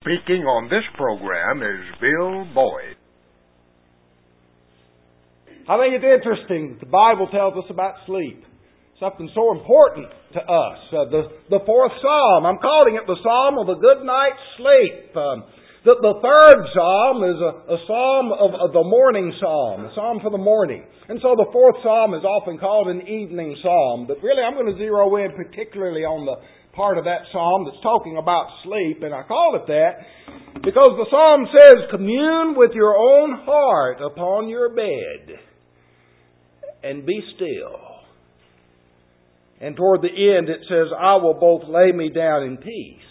Speaking on this program is Bill Boyd. I think it's interesting that the Bible tells us about sleep. Something so important to us. The fourth psalm, I'm calling it the Psalm of a good night's sleep. The third psalm is a psalm of the morning psalm, a psalm for the morning. And so the fourth psalm is often called an evening psalm. But really I'm going to zero in particularly on the part of that psalm that's talking about sleep. And I call it that because the psalm says, commune with your own heart upon your bed and be still. And toward the end it says, I will both lay me down in peace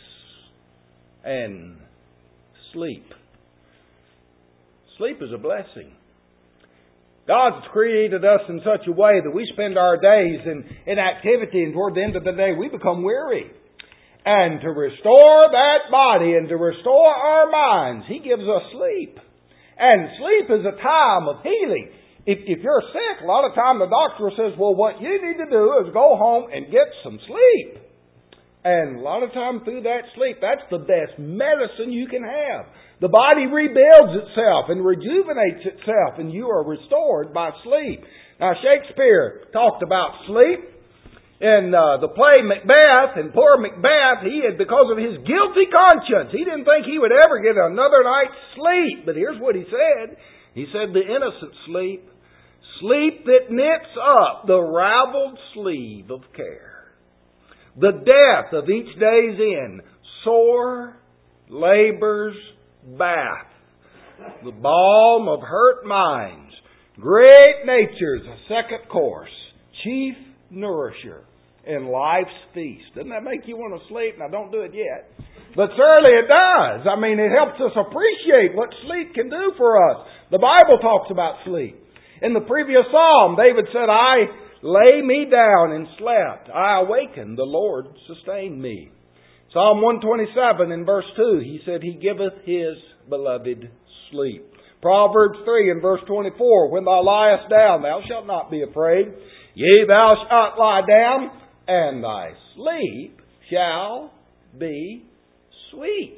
and sleep. Sleep is a blessing. God's created us in such a way that we spend our days in activity, and toward the end of the day we become weary. And to restore that body and to restore our minds, He gives us sleep. And sleep is a time of healing. If you're sick, a lot of time the doctor says, well, what you need to do is go home and get some sleep. And a lot of time through that sleep, that's the best medicine you can have. The body rebuilds itself and rejuvenates itself, and you are restored by sleep. Now, Shakespeare talked about sleep in the play Macbeth, and poor Macbeth, because of his guilty conscience, he didn't think he would ever get another night's sleep. But here's what he said. He said, the innocent sleep, sleep that knits up the raveled sleeve of care. The death of each day's end, sore labor's bath, the balm of hurt minds, great nature's second course, chief nourisher in life's feast. Doesn't that make you want to sleep? Now, don't do it yet. But certainly it does. I mean, it helps us appreciate what sleep can do for us. The Bible talks about sleep. In the previous psalm, David said, I lay me down and slept. I awakened. The Lord sustained me. Psalm 127 in verse 2, he said, He giveth His beloved sleep. Proverbs 3 in verse 24, when thou liest down, thou shalt not be afraid. Yea, thou shalt lie down, and thy sleep shall be sweet.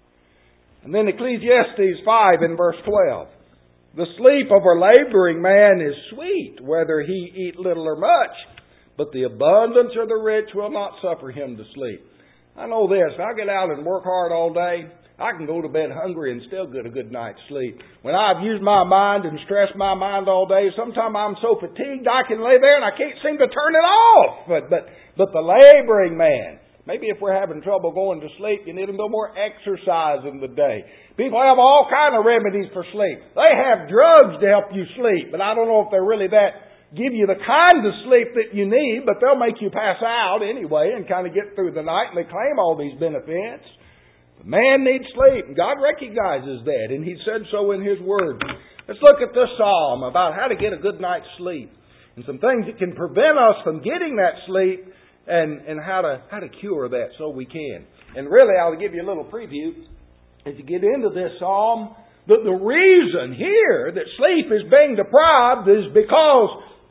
And then Ecclesiastes 5 in verse 12. The sleep of a laboring man is sweet, whether he eat little or much, but the abundance of the rich will not suffer him to sleep. I know this, if I get out and work hard all day, I can go to bed hungry and still get a good night's sleep. When I've used my mind and stressed my mind all day, sometimes I'm so fatigued I can lay there and I can't seem to turn it off. But the laboring man, maybe if we're having trouble going to sleep, you need a little more exercise in the day. People have all kind of remedies for sleep. They have drugs to help you sleep, but I don't know if they're really give you the kind of sleep that you need, but they'll make you pass out anyway and kind of get through the night, and they claim all these benefits. The man needs sleep, and God recognizes that, and He said so in His Word. Let's look at this psalm about how to get a good night's sleep and some things that can prevent us from getting that sleep and how to cure that so we can. And really, I'll give you a little preview as you get into this psalm. The reason here that sleep is being deprived is because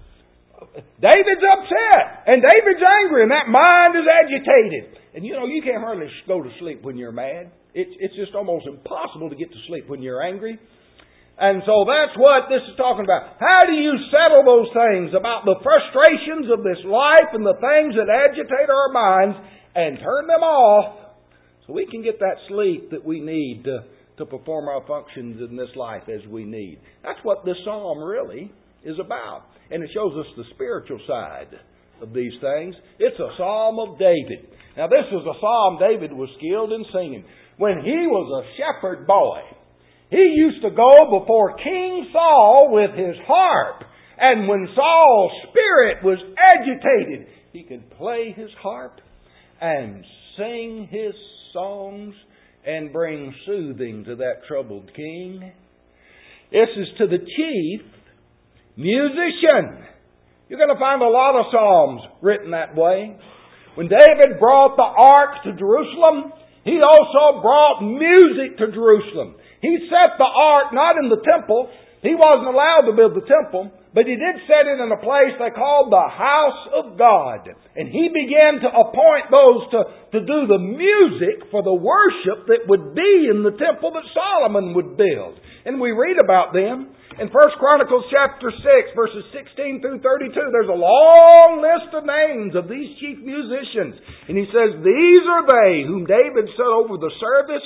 David's upset and David's angry and that mind is agitated. And you can't hardly go to sleep when you're mad. It's just almost impossible to get to sleep when you're angry. And so that's what this is talking about. How do you settle those things about the frustrations of this life and the things that agitate our minds and turn them off so we can get that sleep that we need to perform our functions in this life as we need? That's what this psalm really is about. And it shows us the spiritual side of these things. It's a psalm of David. Now this is a psalm David was skilled in singing. When he was a shepherd boy, he used to go before King Saul with his harp. And when Saul's spirit was agitated, he could play his harp and sing his songs and bring soothing to that troubled king. This is to the chief musician. You're going to find a lot of psalms written that way. When David brought the ark to Jerusalem, he also brought music to Jerusalem. He set the ark not in the temple. He wasn't allowed to build the temple, But he did set it in a place they called the house of God. And he began to appoint those to do the music for the worship that would be in the temple that Solomon would build. And we read about them. In 1 Chronicles chapter 6, verses 16 through 32, there's a long list of names of these chief musicians. And he says, these are they whom David set over the service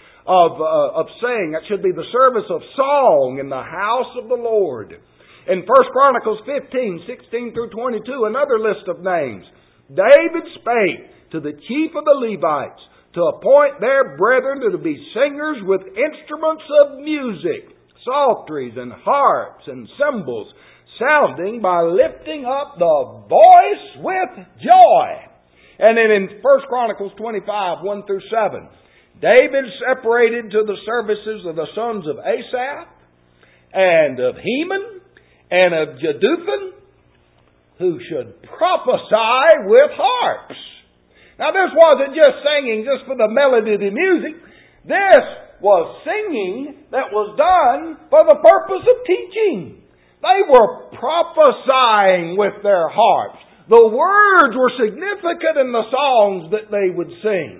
of saying. That should be the service of song in the house of the Lord. In 1 Chronicles 15, 16 through 22, another list of names. David spake to the chief of the Levites to appoint their brethren to be singers with instruments of music, psalteries and harps and cymbals, sounding by lifting up the voice with joy. And then in 1 Chronicles 25, 1 through 7, David separated to the services of the sons of Asaph and of Heman and of Jeduthun, who should prophesy with harps. Now this wasn't just singing just for the melody of the music. This was singing that was done for the purpose of teaching. They were prophesying with their harps. The words were significant in the songs that they would sing.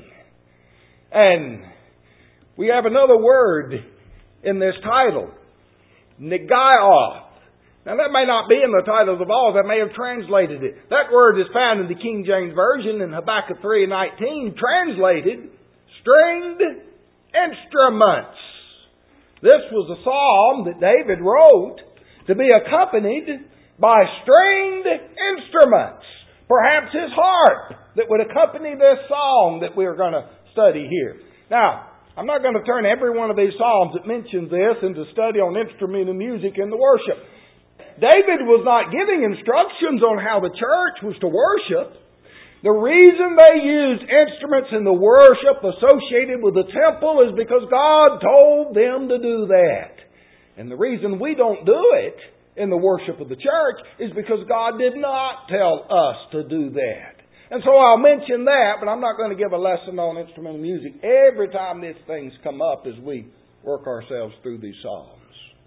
And we have another word in this title, Negioth. Now that may not be in the titles of all that may have translated it. That word is found in the King James Version in Habakkuk 3:19, translated stringed instruments. This was a psalm that David wrote to be accompanied by stringed instruments. Perhaps his harp that would accompany this song that we're going to study here. Now, I'm not going to turn every one of these psalms that mentions this into study on instrument and music in the worship. David was not giving instructions on how the church was to worship. The reason they used instruments in the worship associated with the temple is because God told them to do that. And the reason we don't do it in the worship of the church is because God did not tell us to do that. And so I'll mention that, but I'm not going to give a lesson on instrumental music every time these things come up as we work ourselves through these psalms.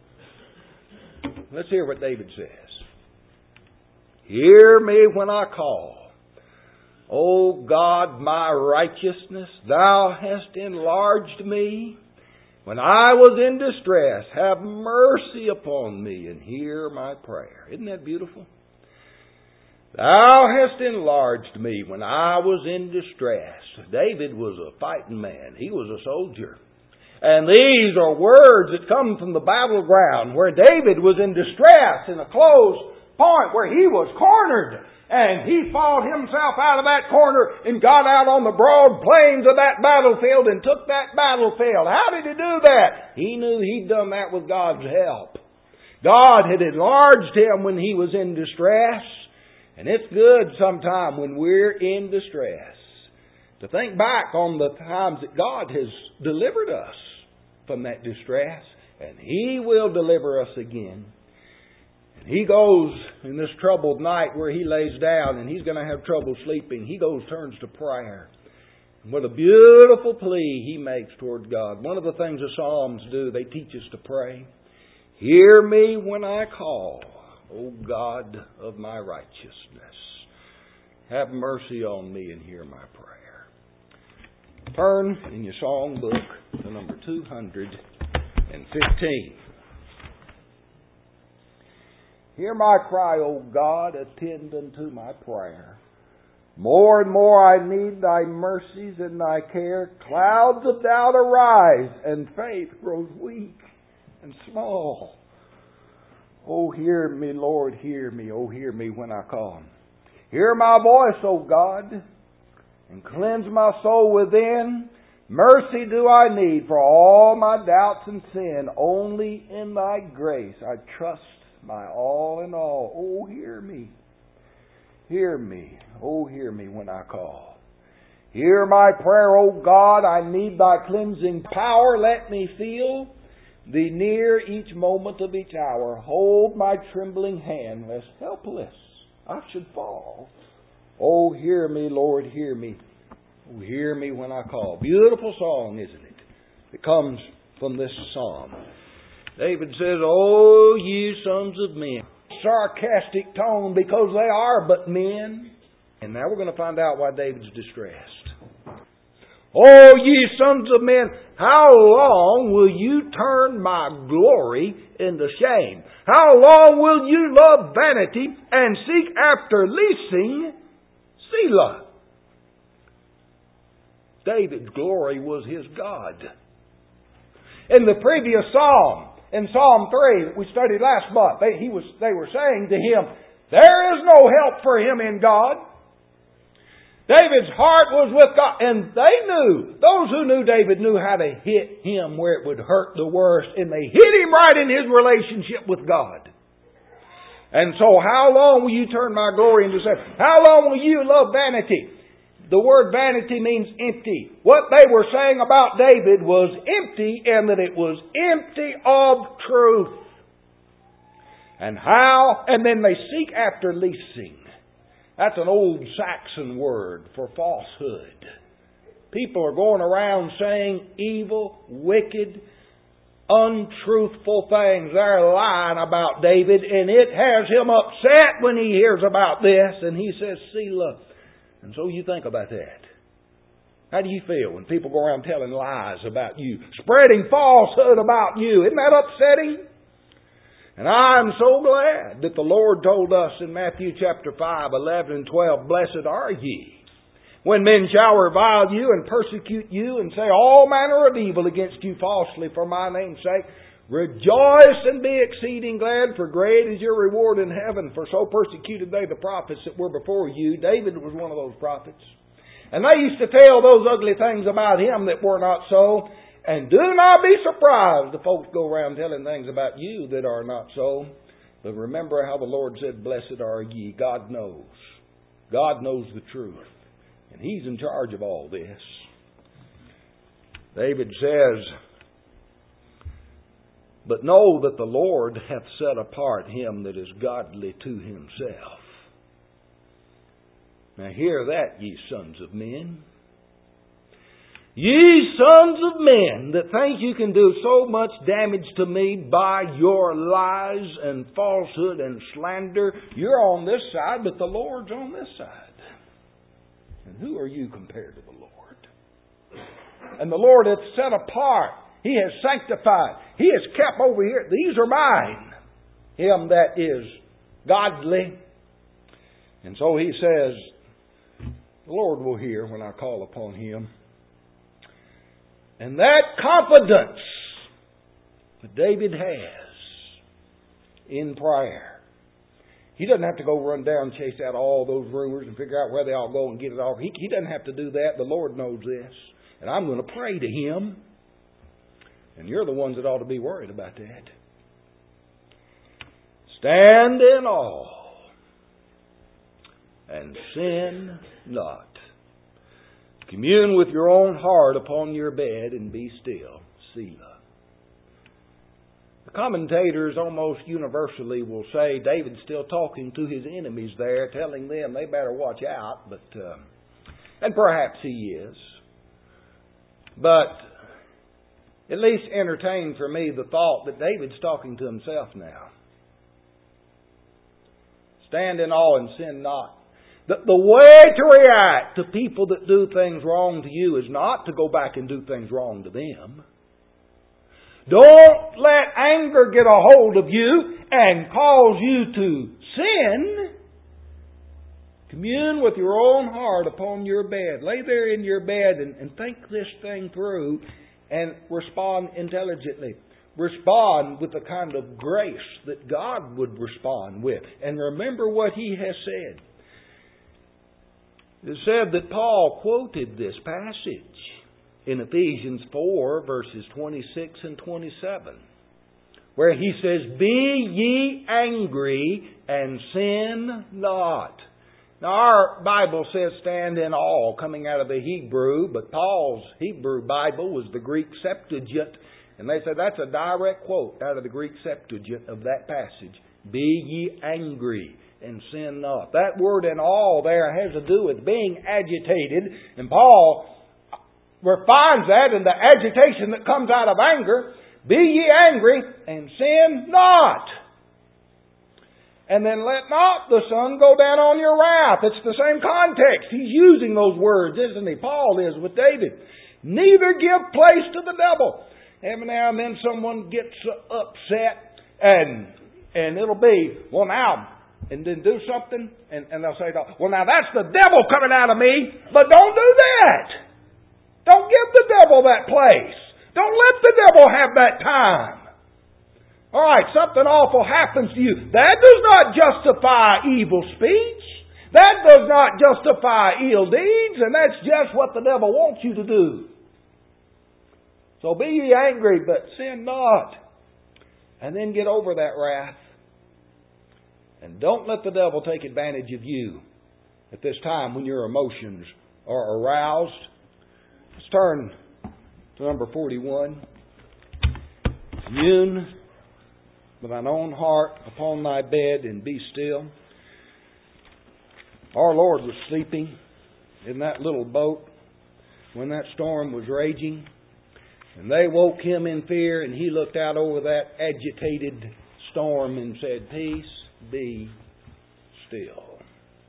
Let's hear what David says. Hear me when I call. O God, my righteousness, Thou hast enlarged me. When I was in distress, have mercy upon me and hear my prayer. Isn't that beautiful? Thou hast enlarged me when I was in distress. David was a fighting man. He was a soldier. And these are words that come from the battleground where David was in distress in a close point where he was cornered. And he fought himself out of that corner and got out on the broad plains of that battlefield and took that battlefield. How did he do that? He knew he'd done that with God's help. God had enlarged him when he was in distress. And it's good sometime when we're in distress to think back on the times that God has delivered us from that distress. And He will deliver us again. And he goes in this troubled night where he lays down and he's going to have trouble sleeping. He turns to prayer. And what a beautiful plea he makes toward God. One of the things the Psalms do, they teach us to pray. Hear me when I call, O God of my righteousness. Have mercy on me and hear my prayer. Turn in your song book to number 215. Hear my cry, O God, attend unto my prayer. More and more I need Thy mercies and Thy care. Clouds of doubt arise, and faith grows weak and small. Oh, hear me, Lord, hear me. Oh, hear me when I call. Hear my voice, O God, and cleanse my soul within. Mercy do I need for all my doubts and sin. Only in Thy grace I trust my all in all. Oh, hear me. Hear me. Oh, hear me when I call. Hear my prayer, O God. I need Thy cleansing power. Let me feel Thee near each moment of each hour. Hold my trembling hand, lest helpless I should fall. Oh, hear me, Lord, hear me. Oh, hear me when I call. Beautiful song, isn't it? It comes from this psalm. David says, O you sons of men, sarcastic tone because they are but men. And now we're going to find out why David's distressed. O ye sons of men, how long will you turn my glory into shame? How long will you love vanity and seek after leasing? Selah. David's glory was his God. In the previous psalm, in Psalm 3 that we studied last month, they were saying to him, there is no help for him in God. David's heart was with God. And they knew, those who knew David knew how to hit him where it would hurt the worst. And they hit him right in his relationship with God. And so how long will you turn my glory into shame? How long will you love vanity? The word vanity means empty. What they were saying about David was empty, and that it was empty of truth. And then they seek after leasing. That's an old Saxon word for falsehood. People are going around saying evil, wicked, untruthful things. They're lying about David, and it has him upset when he hears about this, and he says, Selah. And so you think about that. How do you feel when people go around telling lies about you, spreading falsehood about you? Isn't that upsetting? And I'm so glad that the Lord told us in Matthew chapter 5, 11 and 12, Blessed are ye, when men shall revile you and persecute you and say all manner of evil against you falsely for my name's sake. Rejoice and be exceeding glad, for great is your reward in heaven. For so persecuted they the prophets that were before you. David was one of those prophets. And they used to tell those ugly things about him that were not so. And do not be surprised if folks go around telling things about you that are not so. But remember how the Lord said, Blessed are ye. God knows. God knows the truth. And He's in charge of all this. David says, But know that the Lord hath set apart him that is godly to Himself. Now hear that, ye sons of men. Ye sons of men that think you can do so much damage to me by your lies and falsehood and slander. You're on this side, but the Lord's on this side. And who are you compared to the Lord? And the Lord hath set apart. He has sanctified. He has kept over here. These are mine. Him that is godly. And so He says, the Lord will hear when I call upon Him. And that confidence that David has in prayer. He doesn't have to go run down and chase out all those rumors and figure out where they all go and get it all. He doesn't have to do that. The Lord knows this. And I'm going to pray to Him. And you're the ones that ought to be worried about that. Stand in awe and sin not. Commune with your own heart upon your bed and be still. Selah. The commentators almost universally will say David's still talking to his enemies there, telling them they better watch out. And perhaps he is. But at least entertain for me the thought that David's talking to himself now. Stand in awe and sin not. The way to react to people that do things wrong to you is not to go back and do things wrong to them. Don't let anger get a hold of you and cause you to sin. Commune with your own heart upon your bed. Lay there in your bed and think this thing through and respond intelligently. Respond with the kind of grace that God would respond with. And remember what He has said. It said that Paul quoted this passage in Ephesians 4, verses 26 and 27, where he says, Be ye angry and sin not. Now our Bible says stand in awe, coming out of the Hebrew, but Paul's Hebrew Bible was the Greek Septuagint, and they said that's a direct quote out of the Greek Septuagint of that passage. Be ye angry and sin not. That word in awe there has to do with being agitated, and Paul refines that in the agitation that comes out of anger. Be ye angry and sin not. And then let not the sun go down on your wrath. It's the same context. He's using those words, isn't he? Paul is with David. Neither give place to the devil. Every now and then someone gets upset and it'll be, well now, and then do something and they'll say, well now that's the devil coming out of me, but don't do that. Don't give the devil that place. Don't let the devil have that time. All right, something awful happens to you. That does not justify evil speech. That does not justify ill deeds, and that's just what the devil wants you to do. So be ye angry, but sin not. And then get over that wrath. And don't let the devil take advantage of you at this time when your emotions are aroused. Let's turn to number 41. Commune with thine own heart upon thy bed and be still. Our Lord was sleeping in that little boat when that storm was raging. And they woke Him in fear, and He looked out over that agitated storm and said, peace, be still.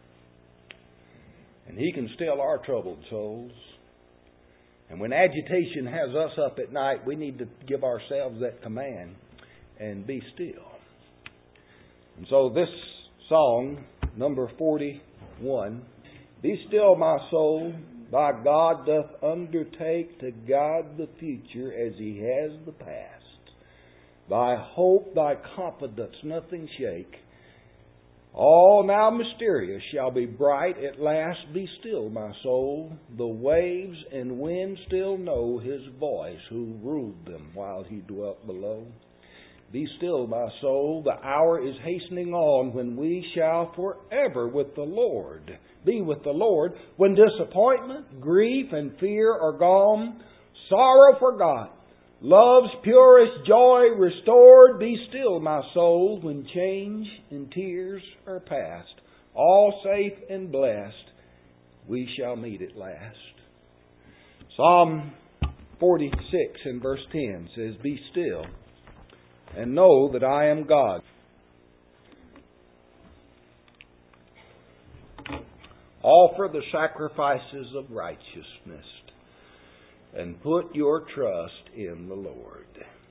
And He can still our troubled souls. And when agitation has us up at night, we need to give ourselves that command and be still. And so this song, number 41, be still my soul, thy God doth undertake to guide the future as He has the past. Thy hope, thy confidence, nothing shake. All now mysterious shall be bright at last. Be still, my soul. The waves and wind still know His voice, who ruled them while He dwelt below. Be still, my soul. The hour is hastening on when we shall forever with the Lord be with the Lord. When disappointment, grief, and fear are gone, sorrow forgot, love's purest joy restored. Be still, my soul, when change and tears are past. All safe and blessed, we shall meet at last. Psalm 46 and verse 10 says, be still and know that I am God. Offer the sacrifices of righteousness and put your trust in the Lord.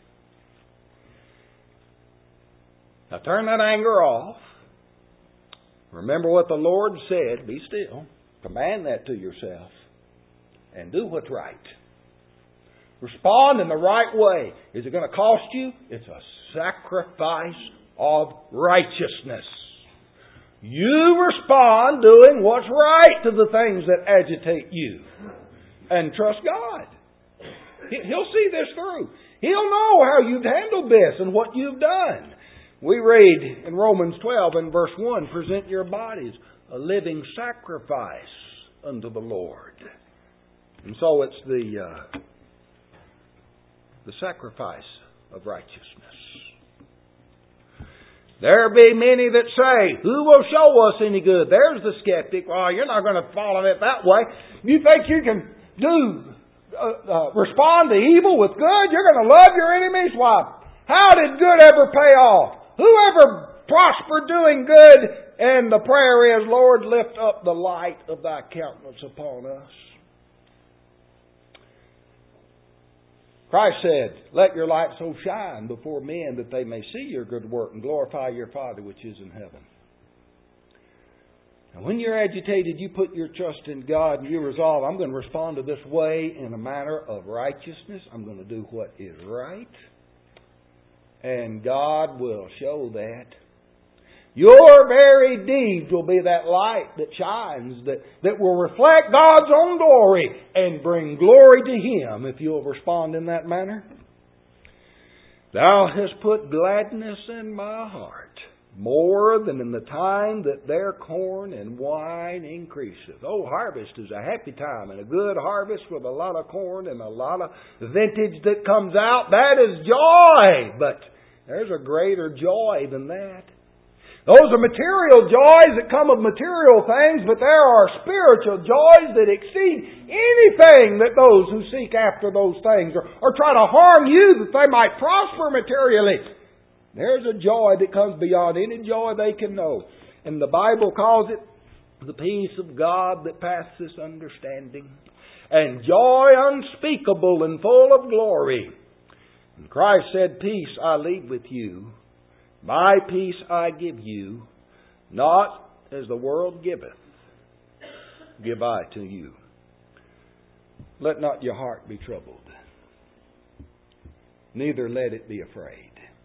Now turn that anger off. Remember what the Lord said. Be still. Command that to yourself. And do what's right. Respond in the right way. Is it going to cost you? It's a sacrifice of righteousness. You respond doing what's right to the things that agitate you. And trust God. He'll see this through. He'll know how you've handled this and what you've done. We read in Romans 12 and verse 1, present your bodies a living sacrifice unto the Lord. And so it's the sacrifice of righteousness. There be many that say, who will show us any good? There's the skeptic. Well, you're not going to follow it that way. You think you can respond to evil with good? You're going to love your enemies? Why? How did good ever pay off? Who ever prospered doing good? And the prayer is, Lord, lift up the light of thy countenance upon us. Christ said, let your light so shine before men that they may see your good work and glorify your Father which is in heaven. And when you're agitated, you put your trust in God and you resolve, I'm going to respond to this way in a manner of righteousness. I'm going to do what is right. And God will show that. Your very deeds will be that light that shines, that will reflect God's own glory and bring glory to Him if you'll respond in that manner. Thou hast put gladness in my heart, more than in the time that their corn and wine increaseth. Oh, harvest is a happy time, and a good harvest with a lot of corn and a lot of vintage that comes out. That is joy, but there's a greater joy than that. Those are material joys that come of material things, but there are spiritual joys that exceed anything that those who seek after those things or try to harm you that they might prosper materially. There's a joy that comes beyond any joy they can know. And the Bible calls it the peace of God that passeth understanding, and joy unspeakable and full of glory. And Christ said, peace I leave with you, my peace I give you, not as the world giveth, give I to you. Let not your heart be troubled, neither let it be afraid.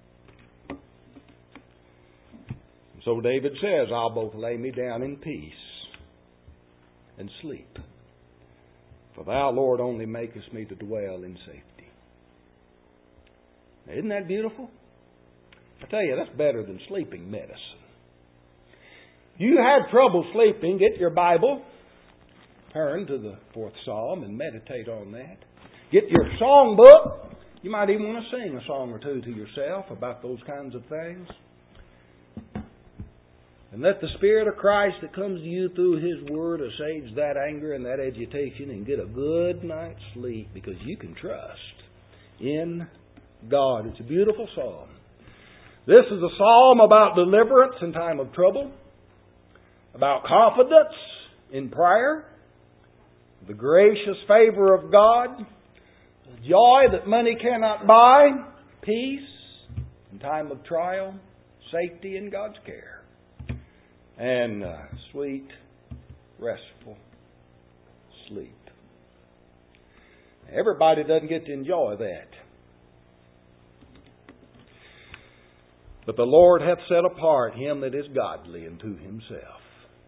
So David says, I'll both lay me down in peace and sleep. For thou, Lord, only makest me to dwell in safety. Now, isn't that beautiful? I tell you, that's better than sleeping medicine. You had trouble sleeping, get your Bible, turn to the 4th Psalm and meditate on that. Get your song book. You might even want to sing a song or two to yourself about those kinds of things. And let the Spirit of Christ that comes to you through His Word assuage that anger and that agitation and get a good night's sleep, because you can trust in God. It's a beautiful psalm. This is a psalm about deliverance in time of trouble, about confidence in prayer, the gracious favor of God, joy that money cannot buy, peace in time of trial, safety in God's care, and sweet, restful sleep. Everybody doesn't get to enjoy that. But the Lord hath set apart him that is godly unto Himself.